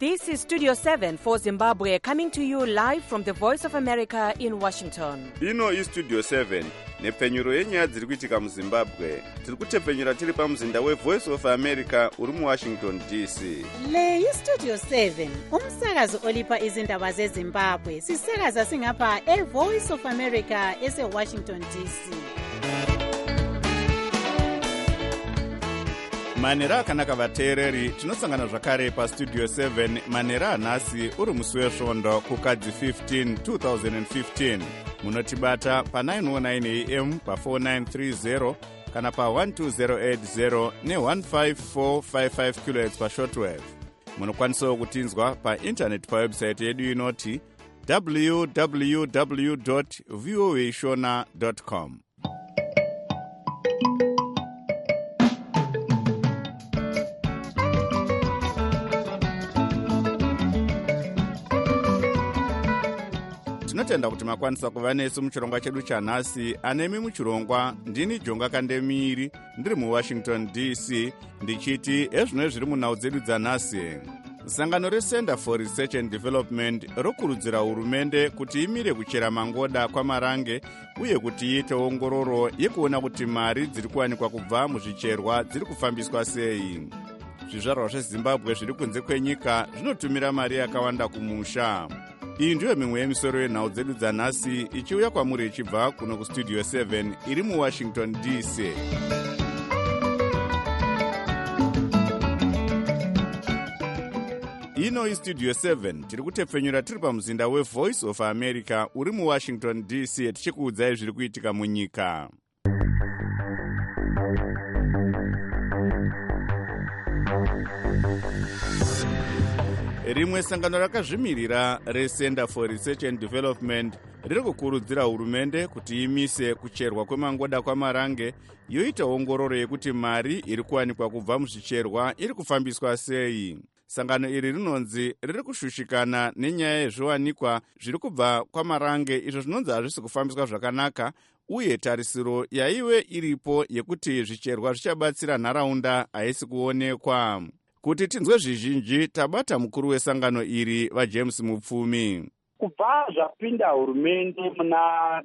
This is Studio 7 for Zimbabwe, coming to you live from the Voice of America in Washington. Ino iStudio 7 nepfenyuro yenyaya dziri kuitika muZimbabwe. Tiri kutepfenyura tiri pamuzinda weVoice of America uri muWashington DC. Le iStudio 7 umsakazo olipa izindaba zeZimbabwe. Sisakaza singapha eVoice of America eseWashington DC. Manera akanaka vateereri, tinosangana zvakare paStudio 7 manera anhasi uri musi wesvondo kukadzi 15 2015. Munotibata pa909 AM pa4930 kana pa12080 ne15455 kHz pashortwave. Munokwanisawo kutinzwa paintaneti pawebsite yedu inoti www.voashona.com. Tinotenda kuti makwanisa kuva nesu muchirongwa chedu chanhasi. Anemi muchirongwa ndini Jonga Kandemiri ndiri muWashington DC ndichiti ezvino zviri munhau dzedu dzanhasi. Sangano reCenter for Research and Development rokurudzira hurumende kuti imire kuchera mangoda kwamarange uye kuti iite ongororo yekuona kuti mari dziri kuwanikwa kubva muzvicherwa dziri kufambiswa sei. Zvizvarwa zveZimbabwe zviri kunze kwenyika zvinotumira mari yakawanda kumusha. Iyi ndiyo mimwe yemisoro yenhau dzedu dzanhasi ichiuya kwamuri ichibva kuno kuStudio 7 iri muWashington DC. Ino iStudio 7 tiri kutepfenyura tiri pamuzinda weVoice of America uri muWashington DC tichikuudzai zviri kuitika munyika. Rimwe sangano rakazvimirira reCenter for Research and Development riri kukurudzira hurumende kuti imise kucherwa kwemangoda kwamarange yoita ongororo yekuti mari iri kuwanikwa kubva muzvicherwa iri kufambiswa sei. Sangano iri rinonzi riri kushushikana nenyaya yezviwanikwa zviri kubva kwamarange izvo zvinonzi hazvisi kufambiswa zvakanaka, uye tarisiro yaive iripo yekuti zvicherwa zvichabatsira nharaunda haisi kuonekwa. Kuti tinzwe zvizhinji tabata mukuru wesangano iri vaJames Mupfumi. Kubva zvapinda hurumende muna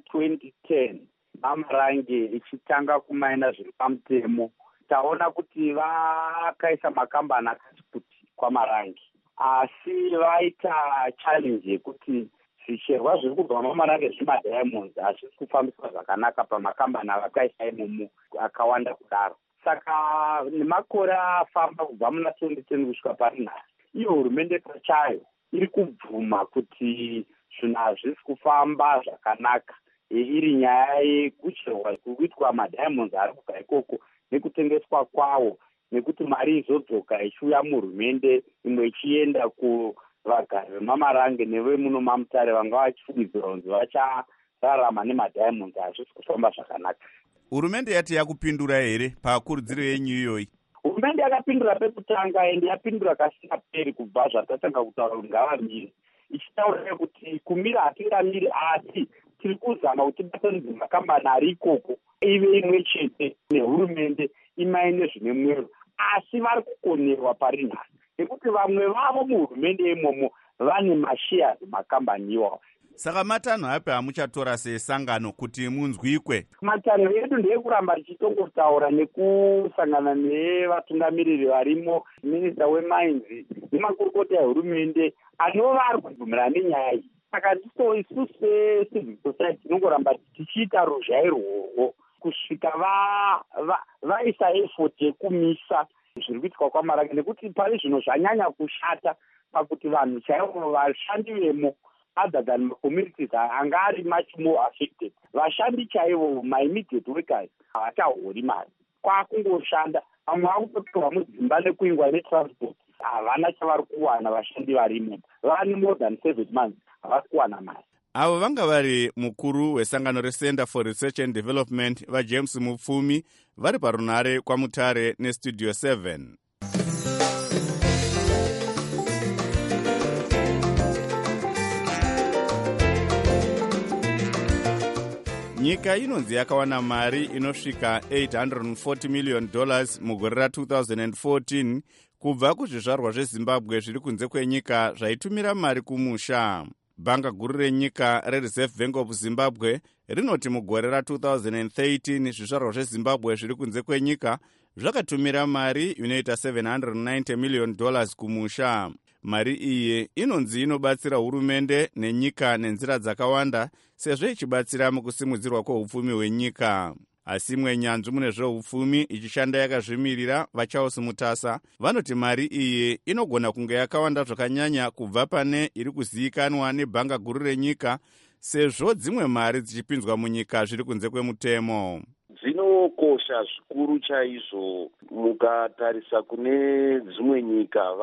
2010 mamarange ichitanga kumaina zviri pamutemo, taona kuti vakaisa makambani akati kuti kwamarange, asi vaita challenge yekuti zvicherwa zviri kubva mamarange zvemadiamonds hazvisi kufambiswa zvakanaka pamakambani avakaisa imomo akawanda kudaro. Saka nemakore afamba kubva muna 2010 kusvika pari nhasi, iyo hurumende pachayo iri kubvuma kuti zvinhu hazvisi kufamba zvakanaka, iri nyaya yekucherwa kuitwa madiamonds ari kubva ikoko nekutengeswa kwawo, nekuti mari izodzoka ichiuya muhurumende imwe ichienda kuvagari vemamarange nevemuno mamutare vanga vachifungidzira kunzi vachararama nemadiamonds hazvisi kufamba zvakanaka. Hurumende yati yakupindura here pakurudziro yenyu iyoyi? Hurumende yakapindura pekutanga ende yapindura kasingaperi kubva zvatatanga kutaura kuti ngavamire, ichitaura kuti kumira hatingamiri asi tiri kuzama kuti tibatanidze makambani ari ikoko ive imwe chete nehurumende imaine zvine mwero, asi vari kukonerwa pari nhasi nekuti vamwe vavo muhurumende imomo vane mashares makambani iwawo. Saka matanho api amuchatora sesangano kuti munzwikwe? Matanho edu ndeekuramba tichitongotaura nekusangana nevatungamiriri varimo, minista wemines nemakurukota ehurumende anova ari kubvumirana nenyaya iyi. Saka ndiso isusu secivil society tinongoramba tichiita rozvairworwo kusvika vaisa effort yekumisa zviri kuitwa kwamarange, nekuti pari zvino zvanyanya kushata pakuti vanhu chaivo vashandi vemo other than communities anga ari much more affected. Vashandi chaivo ma-immediate workers havachahori mari, kwakungoshanda vamwe vakutotorwa mudzimba nekuingwa netransport, havana chavari kuwana. Vashandi varimo vane more than 7 months havasi kuwana mari. Avo vanga vari mukuru wesangano reCenter for Research and Development vaJames Mupfumi vari parunhare kwamutare neStudio 7. Nyika inonzi yakawana mari inosvika $840 million mugore ra2014 kubva kuzvizvarwa zvezimbabwe zviri kunze kwenyika zvaitumira mari kumusha. Bhanga guru renyika reReserve Bank of Zimbabwe rinoti mugore ra2013 zvizvarwa zvezimbabwe zviri kunze kwenyika zvakatumira mari inoita $790 million kumusha. Mari iyi inonzi inobatsira hurumende nenyika nenzira dzakawanda sezvo ichibatsira mukusimudzirwa kweupfumi hwenyika. Asi imwe nyanzvi mune zveupfumi ichishanda yakazvimirira vaCharles Mutasa vanoti mari iyi inogona kunge yakawanda zvakanyanya kubva pane iri kuzivikanwa nebhanga guru renyika, sezvo dzimwe mari dzichipinzwa munyika zviri kunze kwemutemo. Dzinokosha zvikuru chaizvo. Mukatarisa kune dzimwe nyika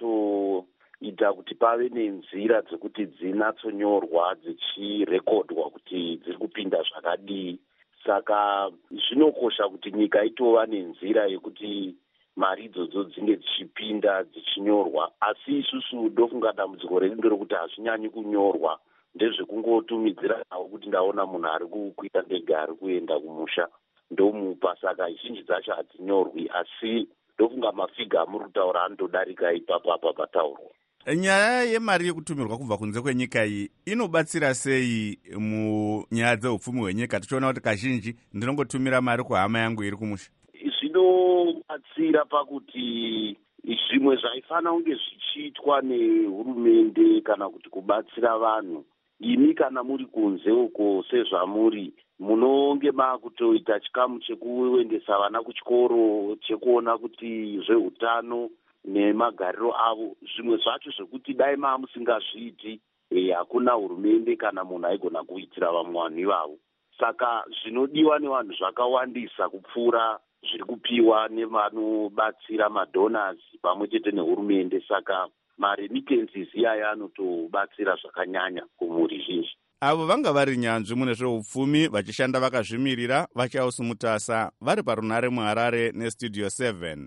vanotoita kuti pave nenzira dzekuti dzinatsonyorwa dzichirekodwa kuti dziri kupinda zvakadii. Saka zvinokosha kuti nyika itova nenzira yekuti mari idzodzo dzinge dzichipinda dzichinyorwa. Asi isusu ndofunga dambudziko redu nderekuti hazvinyanyi kunyorwa, ndezvekungotumidzira nawo kuti ndaona munhu ari kukwira ndege ari kuenda kumusha ndomupa. Saka zhinji dzacho hadzinyorwi, asi ndofunga mafiga amuri kutaura anotodarika ipapo apa pataurwa. Nyaya yemari yekutumirwa kubva kunze kwenyika iyi inobatsira sei munyaya dzeupfumi hwenyika? Tichiona kuti kazhinji ndinongotumira mari kuhama yangu iri kumusha. Zvinobatsira pakuti zvimwe zvaifana kunge zvichiitwa nehurumende kana kuti kubatsira vanhu, imi kana muri kunze uko sezvamuri munonge makutoita chikamu chekuendesa vana kuchikoro, chekuona kuti zveutano nemagariro avo. Zvimwe zvacho zvekuti dai musingazviiti hakuna hurumende kana munhu aigona kuitira vamwe vanhu ivavo. Saka zvinodiwa nevanhu zvakawandisa kupfuura zviri kupiwa nevanobatsira madonors pamwe chete nehurumende. Saka maremittances iyaya anotobatsira zvakanyanya kumhuri zhinji. Avo vanga vari nyanzvi mune zveupfumi vachishanda vakazvimirira vaCharles Mutasa vari parunare muHarare neStudio 7.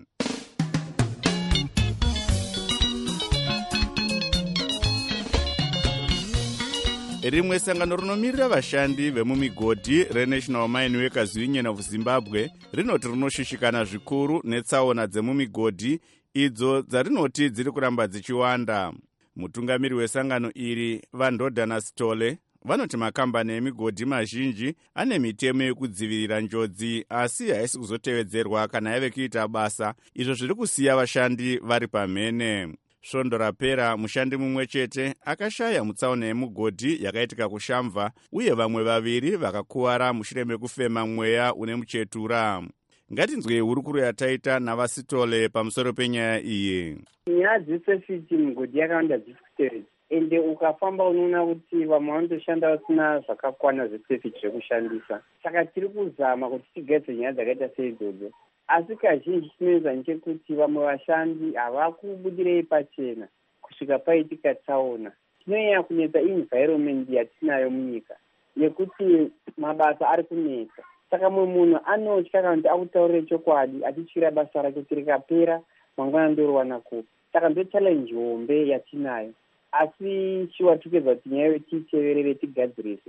Rimwe sangano rinomirira vashandi vemumigodhi reNational Mine Workers Union of Zimbabwe rinoti rinoshishikana zvikuru netsaona dzemumigodhi idzo dzarinoti dziri kuramba dzichiwanda. Mutungamiri wesangano iri Vandodana Sitole vanoti makambani emigodhi mazhinji ane mitemo yekudzivirira njodzi, asi haisi kuzotevedzerwa kana yave kuita basa, izvo zviri kusiya vashandi vari pamhene. Svondo rapera mushandi mumwe chete akashaya mutsaona yemugodhi yakaitika kuShamva, uye vamwe vaviri vakakuwara mushure mekufema mweya une muchetura. Ngatinzwe hurukuro yataita navaSitole pamusoro penyaya iyi. Nyaya dzesefiti mugodhi yakawanda dziri kutevedza, ende ukafamba unoona kuti vamwe vanotoshanda vasina zvakakwana zvesefiti zvekushandisa. Saka tiri kuzama kuti tigadzire nyaya dzakaita seidzodzo, asi kazhinji chinoedza nechekuti vamwe vashandi havakubudirei pachena kusvika paitika tsaona. Tinonyanya kunetsa environment yatinayo munyika nekuti mabasa ari kunetsa. Saka mumwe munhu anotya kana kuti akutaurire chokwadi achityira basa rake kuti rikapera mangwana ndorowana kupi. Saka ndo challenge hombe yatinayo, asi chiwatikedza kuti nyaya yetiiteverere tigadzirise.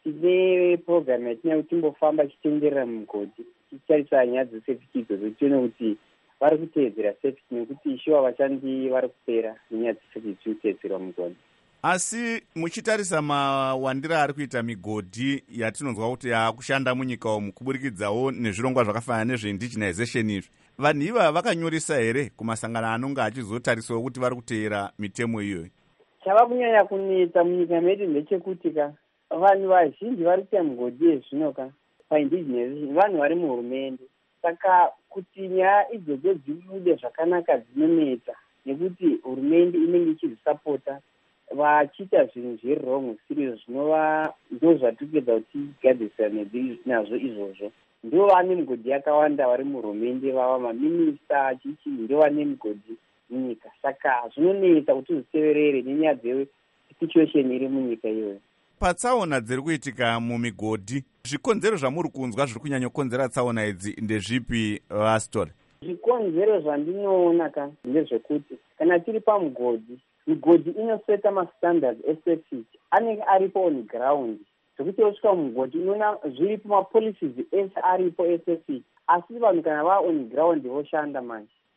Tine program yatinayo kuti timbofamba tichitenderera mugodhi tichitarisa nyaya dzesefiti idzodzo tione kuti vari kuteedzera sefiti, nekuti shuwa vashandi vari kupera nenyaya dzesefiti dziri kuteedzerwa mugodhi. Asi muchitarisa mawandira ari kuita migodhi yatinonzwa kuti yakushanda munyika umu kuburikidzawo nezvirongwa zvakafanana nezveindigenization izvi, vanhu iva vakanyoresa here kumasangano anonge achizotarisawo kuti vari kuteera mitemo iyoyi? Chava kunyanya kunetsa munyika medu ndechekuti vanhu vazhinji vari kuita migodhi yezvino paindigenization vanhu vari muhurumende. Saka kuti nyaya idzodzo dzibude zvakanaka dzinonetsa, nekuti hurumende inenge ichizvisapota vachiita zvinhu zverwrong siri zvinova ndo zvatikedza kuti tigadzirisane nazvo izvozvo. Ndo vane migodhi yakawanda vari muhurumende, vava maminista chichi ndo vane migodhi munyika. Saka zvinonetsa kuti zviteverere nenyaya dzesituation iri munyika iyoyo. Patsaona dziri kuitika mumigodhi, zvikonzero zvamuri kunzwa zviri kunyanya kukonzera tsaona idzi ndezvipi vaSitole? Zvikonzero zvandinoona ndezvekuti kana tiri pamugodhi, migodhi inoseta mastandards esefiti anenge aripo on ground, zvekuti usvika mugodhi unoona zviripo mapolicies ese aripo esefiti, asi vanhu kana vaa on ground voshanda manje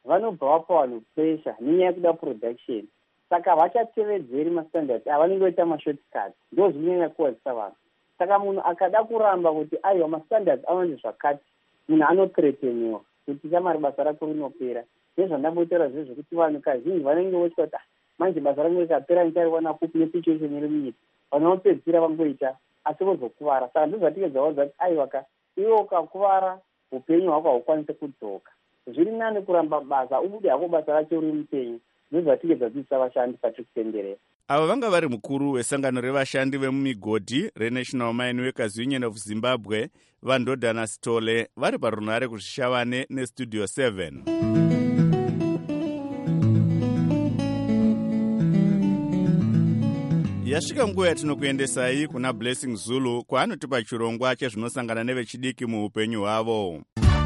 vanobva vapa vanhu pressure nenyaya yekuda production, saka vachatevedzeri mastandards avanenge voita mashortcut, ndo zvinonyanya kuwadzisa vanhu. Saka munhu akada kuramba kuti aiwa mastandards avanzi zvakati, munhu anothreateniwa kuti chamari basa rako rinopera. Nezvandambotaura zve zvekuti vanhu kazhinji vanenge votya kuti manje basa rangu rikapera ndichariwana kupi nesituation iri munyika, vanopedzisira vangoita asi vozokuvara. Saka ndozvatigedza wadza kuti aiwaka iwe ukakuvara upenyu hwako haukwanisi kudzoka. Zviri nani kuramba basa ubude hako basa racho riri mupenyu. Ndozvatigedza dzidzisa vashandi patiri kutenderera. Ava vanga vari mukuru wesangano revashandi vemumigodhi reNational Mine Workers Union of Zimbabwe, Vandodana Sitole, vari parunhare kuzvishavane neStudio 7. Yasvika nguva yatinokuendesai kuna Blessing Zulu kwaanotipa chirongwa chezvinosangana nevechidiki muupenyu hwavo.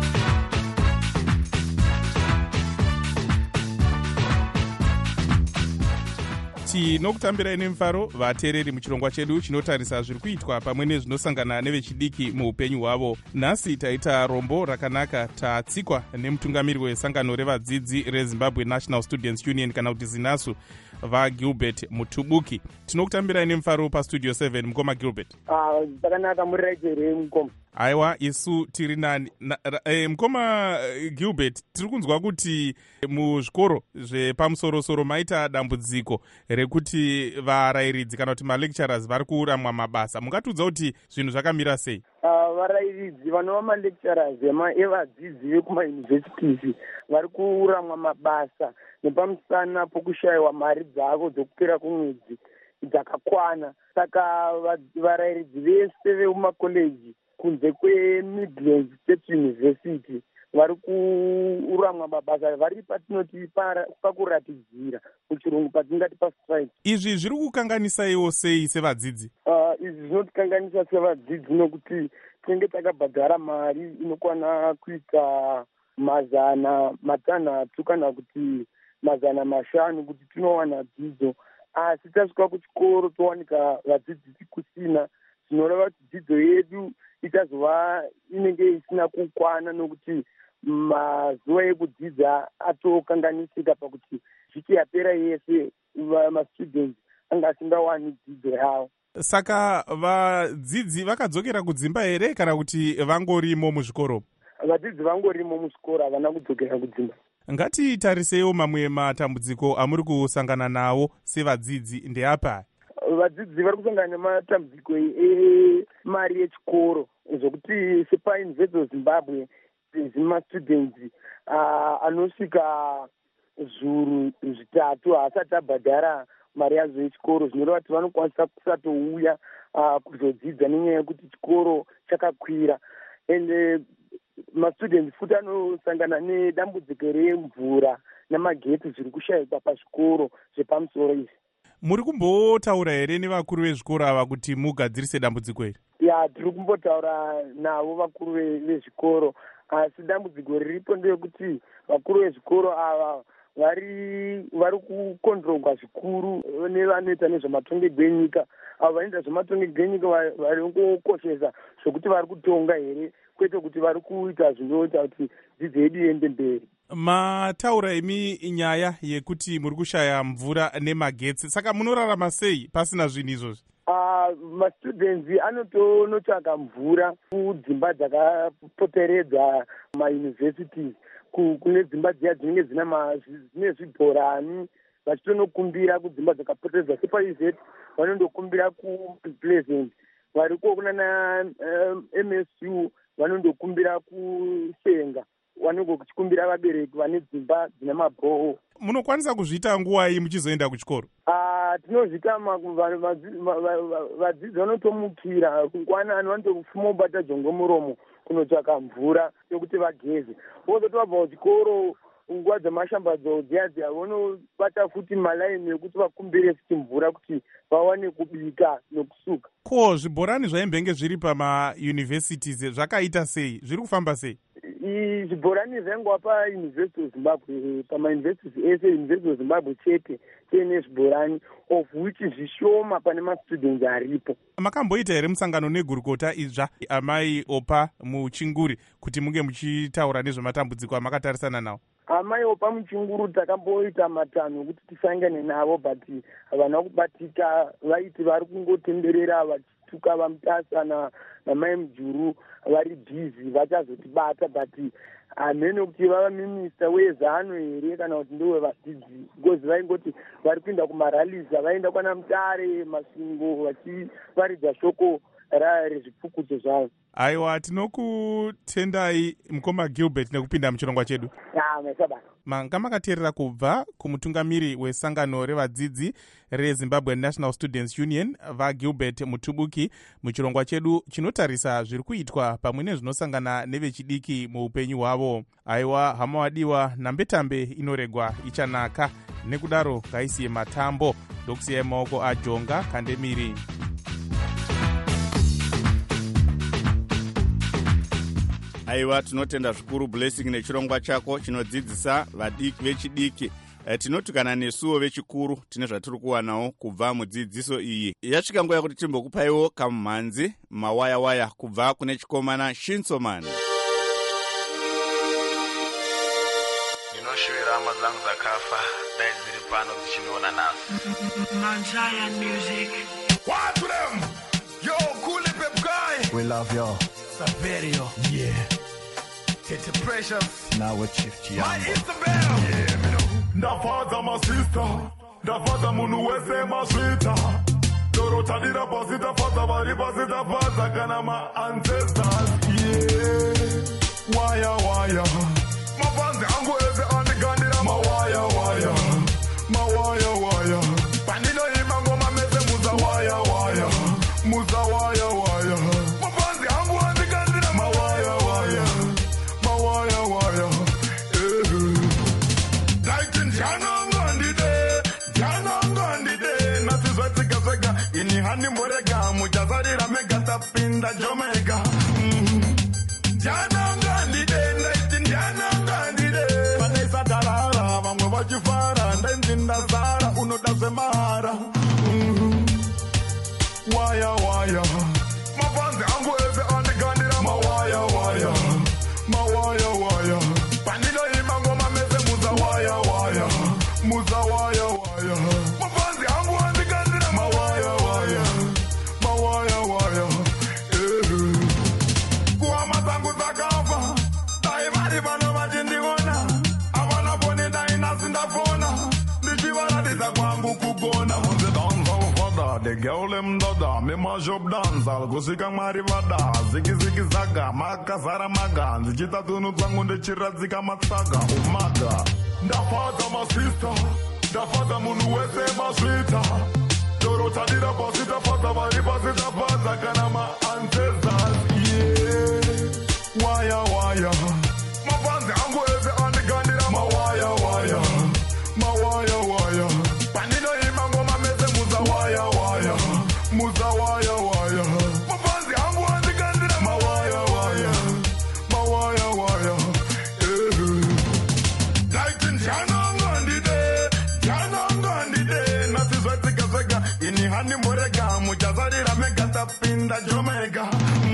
Tinokutambirai nemufaro vateereri muchirongwa chedu chinotarisa zviri kuitwa pamwe nezvinosangana nevechidiki muupenyu hwavo. Nhasi taita rombo rakanaka, tatsikwa nemutungamiri wesangano revadzidzi reZimbabwe National Students Union kana kuti ZINASU, vaGilbert Mutubuki. Tinokutambirai nemufaro paStudio 7, mukoma Gilbert. Takanaka muri rejere mukoma. Aiwa, isu tiri nani. Mukoma Gilbert, tiri kunzwa kuti muzvikoro zvepamusoro-soro maita dambudziko rekuti varayiridzi kana kuti malecturers vari kuramwa mabasa. Mungatiudza kuti zvinhu zvakamira sei? Varayiridzi vanova malecturers evadzidzi vekumayunivhesitisi vari kuramwa mabasa nepamusana pokushayiwa mari dzavo dzokupera kwemwedzi dzakakwana. Saka varayiridzi vese vekumakoleji kunze kweMidlands State University vari kuramwa mabasa, vari patinoti pakuratidzira muchirungu patingati pastrike. Izvi zviri kukanganisaiwo sei sevadzidzi? Izvi zvinotikanganisa sevadzidzi nokuti tinenge takabhadhara mari inokwana kuita 600 kana kuti 500 kuti tinowana dzidzo, asi tasvika kuchikoro towanika vadzidzisi kusina, zvinoreva kuti dzidzo yedu ichazova inenge isina kukwana nokuti mazuva ekudzidza atokanganisika pakuti vhiki yapera yese mastudents anga asingawani dzidzo yavo. Saka vadzidzi vakadzokera kudzimba here kana kuti vangorimo muzvikoro? Vadzidzi vangorimo muzvikoro, havana kudzokera kudzimba. Ngatitariseiwo mamwe matambudziko amuri kusangana nawo sevadzidzi ndeapa? Vadzidzi vari kusangana nematambudziko emari yechikoro, zvokuti sepaUniversity of Zimbabwe zvimastudents anosvika 3,000 haasati abhadhara mari yazo yechikoro, zvinoreva kuti vanokwanisa kusatouya kuzodzidza nenyaya yekuti chikoro chakakwira. Ende mastudents futi anosangana nedambudziko remvura namagetsi zviri kushayikwa pazvikoro zvepamusoro izvi. Muri kumbotaura here nevakuru vezvikoro ava kuti mugadzirise dambudziko iri? Ya, tiri kumbotaura navo vakuru vezvikoro, asi dambudziko riripo ndeyekuti vakuru vezvikoro ava vari kukondrongwa zvikuru nevanoita nezvematongego enyika. Avo vanoita zvematongego enyika vari kungokoshesa zvokuti vari kutonga here, kwete kuti vari kuita zvinoita kuti dzidzo yedu iende mberi. Mataura imi nyaya yekuti muri kushaya mvura nemagetsi, saka munorarama sei pasina zvinhu izvozvi? Mastudents anotonotsvaga mvura kudzimba dzakapoteredza mayunivhesiti, kune dzimba dziya dzinenge dzine zvibhorani, vachitonokumbira kudzimba dzakapoteredza sepaUZ vanondokumbira kuPleasant, variko kunana MSU vanondokumbira kuShenga, vanenge kuchikumbira vabereki vane dzimba dzine mabhoho. Munokwanisa kuzviita nguwai muchizoenda kuchikoro? Tinozviita vadzidzi vanotomukira kungwanani, vanotofuma kubata jongo muromo kunotsvaka mvura yokuti vageze. Vozoti vabva kuchikoro nguva dzemashambadzo dziya vonobata futi malaini ekuti vakumbire futi mvura kuti vawane kubika nokusuka. Ko zvibhorani zvaimbenge zviri pamayunivhesitizi zvakaita sei? Zviri kufamba sei? Zvibhorani zvangova paUniversity of Zimbabwe, pamayunivhesiti ese University of Zimbabwe chete tiine zvibhorani, of which zvishoma pane mastudents aripo. Makamboita here musangano negurukota idzva amai opa muchinguri kuti munge muchitaura nezvematambudziko amakatarisana nawo? amaiwo pamuchinguru takamboita matanho ekuti tisangane navo, but havana kubatika. Vaiti vari kungotenderera vachituka vamutasana namai mujuru vari bhizi, vachazotibata, but hamene kuti vava minista wezano here kana kuti ndowevadzidzi, because vaingoti vari kuenda kumaralisa, vaenda kwana Mutare Masungo vachivaridza shoko rezvipfukuto zvavo. Aiwa, tinokutendai mukoma Gilbert nekupinda muchirongwa chedu. Manga makateerera kubva kumutungamiri wesangano revadzidzi reZimbabwe National Students Union vaGilbert Mutubuki muchirongwa chedu chinotarisa zviri kuitwa pamwe nezvinosangana nevechidiki muupenyu hwavo. Aiwa, hama wadiwa, nambetambe inoregwa ichanaka. Nekudaro ngaisiye matambo ndokusiyai maoko aJonga Kandemiri. Aiwa, tinotenda zvikuru Blessing nechirongwa chako chinodzidzisa vadiki vechidiki. Tinotukana nesuwo vechikuru tine zvatiri kuwanawo kubva mudzidziso iyi. Yasvika nguva yakuti timbokupaiwo kamumhanzi mawaya kubva kune chikomana Shinsoman. Ndinoshuvira hama dzangu dzakafa dai dziri pano dzichiniona naso. Manjayan music. What to them? Yo, cool pep guy. We love you. Saverio. Yeah. Tete Precious. Now with Chief Chiambo. My Isabel. Yeah, me know. Ndafaza my sister. Ndafaza munu wese maswita. Dorota dira pasita faza bari pasita faza kana my ancestors. Yeah. Waya. Mafanzi angu eze andigandira mawaya. Mawaya. Panino imango mameze muza waya. Muza waya. Mafanzi angu andigandira mawaya. Mawaya. Daitin jana ngandide. Nasizwa tika ini hani morega. Mujazarira mega tapinda Jamaica. Jana ngandide. Vanessa tarara. Vamwe vachifara. Ndenzin Sara, uno dasemara. Waya. Mafanzi angu eze andigandira mawaya. Panilo imango mameze muza waya. Muza waya. Mafanzi angu andigandira mawaya. Kuwa mazangu zakafa. Dai vari vano vachindiona. Avana pone dai nasindafona. Ndichivaradiza kwangu kugona. The girl them dada, me mash up dance, kusika marivada, ziki zaga, makazara maga, nzichita tunu zangu ndechiradzika matsaga, umaga. Ndafaza my sister, ndafaza munu wese maswita, Dorota dira pasita faza bari pasita faza kana my ancestors, yeah. Waya. Mafanzi angu eze andigandira mawaya. Panino imango mameze muza waya. Muza waya. Mafanzi angu andigandira mawaya. Daitin jana ngandide. Nasizwa tika ini hani morega. Mujazarira mega tapinda Jamaica.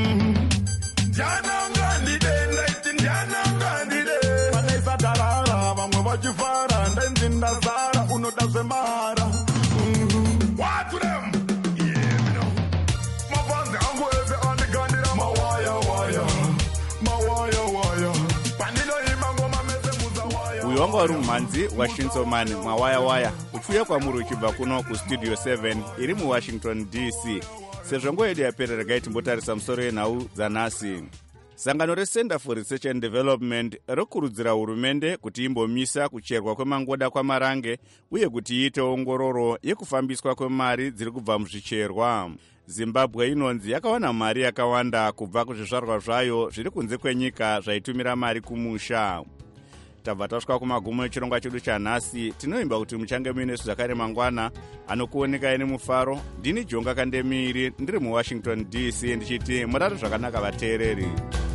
Jana ngandide. Vanessa tarara. Vamwe vachifara. Ndenzin Sara, uno dasemara. What to them? Uyu wanga wari mumhanzi waShinsoman mawaya uchiuya kwamuri uchibva kuno kustudio 7 iri muWashington DC. Sezvo nguva yedu yapera, regai timbotarisa musoro yenhau dzanhasi. Sangano reCenter for Research and Development rokurudzira hurumende kuti imbomisa kucherwa kwemangoda kwamarange uye kuti iite ongororo yekufambiswa kwemari dziri kubva muzvicherwa. Zimbabwe inonzi yakawana mari yakawanda kubva kuzvizvarwa zvayo zviri kunze kwenyika zvaitumira mari kumusha. Tabva tasvika kumagumo echirongwa chedu chanhasi. Tinoimba kuti muchange muine zvakare mangwana anokuonekai nemufaro. Ndini Jonga Kandemiri ndiri muWashington DC ndichiti murare zvakanaka vateereri.